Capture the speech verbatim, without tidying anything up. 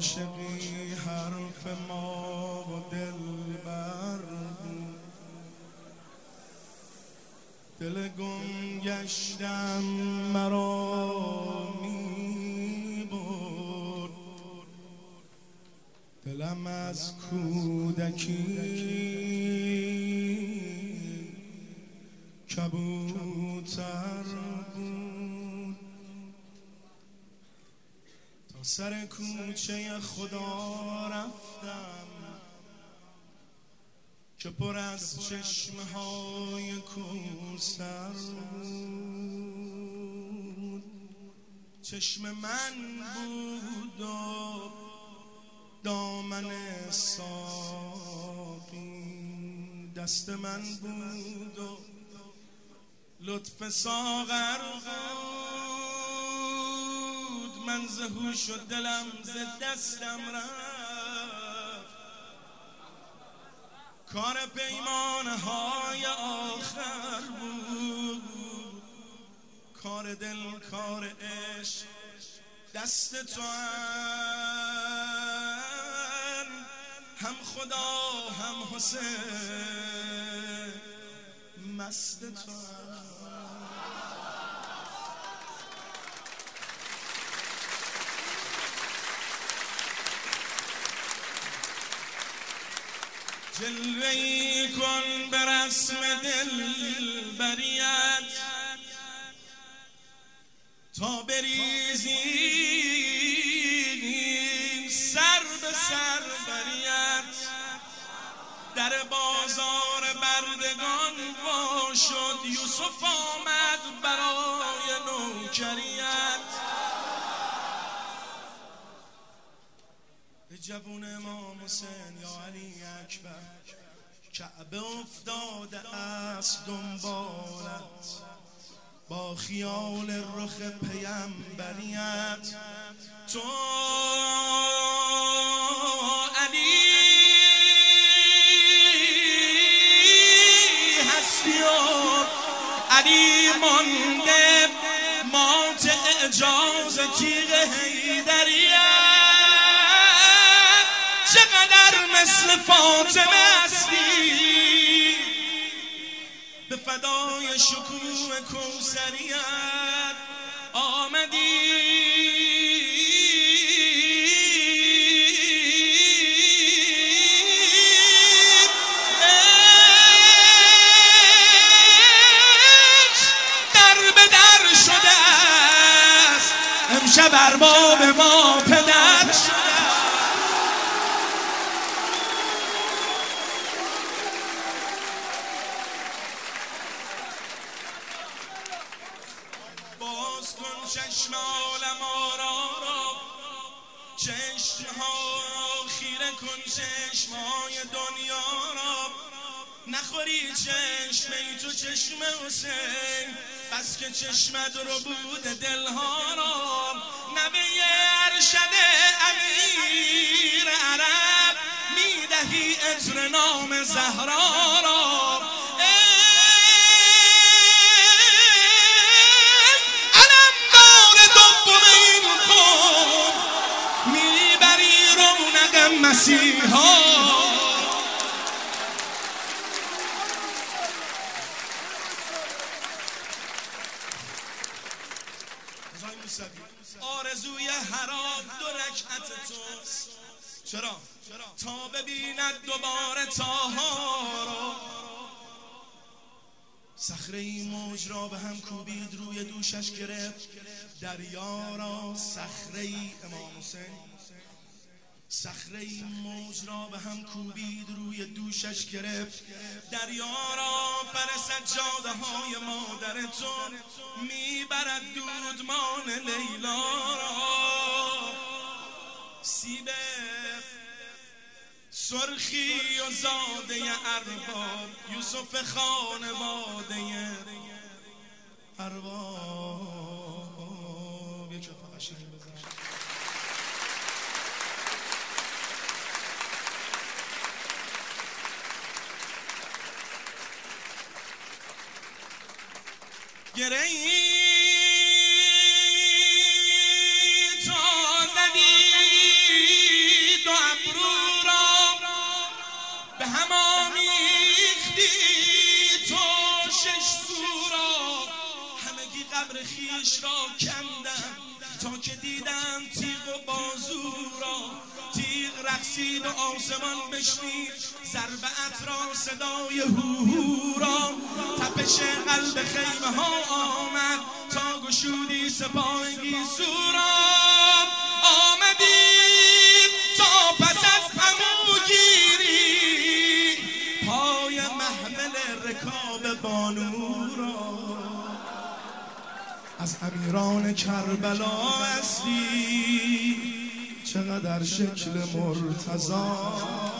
عاشقی حرف ما و دلبر بود، دل گم گشتم مرا می برد، دلم از کودکی کبوتر بود. تا سر کوچه خدا رفتم که پر از چشمه های کوثر بود. چشم من بود و دامن ساقی دست من بود و لطف ساغر بود. من ز هوش و دلم ز دستم رفت، کار پیمانه های آخر بود. کار دل کار عشق دست تو هم خدا هم حسین مست تو. جلوه‌ای کن به رسم دلبریت تا بریزیم سر به سر بریت. در بازار بردگان وا شد، یوسف آمد برای نوکریت. به جوون امام حسین یا علی اکبر کعبه افتاده است دنبالت، با خیال رخ پیمبریت. تو علی هستی و علی مانده مات اعجاز تیغ حیدریت. چقدر مثل فاطمه هستی به فدای شکوه کوثریت آمدی. در به در شده است امشب ارباب ما پدر شده. باز کن چشم عالم آرا را، چشمها خیره کن چشمهای دنیا را. نخوری چشمه تو چشم حسین، بس که چشمت رو بود دلها را. نوه ارشد امیر عرب میدهی عطر نام زهرا را. مسیحا آرزوی هرات دو رکعت توست. چرا؟ تا ببیند دوباره طاها را. صخره‌ای موج را به هم کوبید روی دوشش گرفت دریا را. صخره‌ای امام حسین صخره‌ای موج را به هم کوبید روی دوشش گرفت دریا را. پر سجاده های مادرتون میبرد دودمان لیلا را. سیب سرخی و زاده ارباب یوسف خانواده ارباب. یک شفا قشنگ بزن. گرهی تا زدی خیش را کندم تا که دیدم تیغ و بازو را. تیغ رقصید و آسمان بشنید ضربت را صدای هوهو را. تپش قلب خیمه ها آمد تا گشودی سپاه گیسو را. آمدید تا پس از عمو گیری پای محمل رکاب بانو را. از امیران کربلا هستی چقدر شکل مرتضی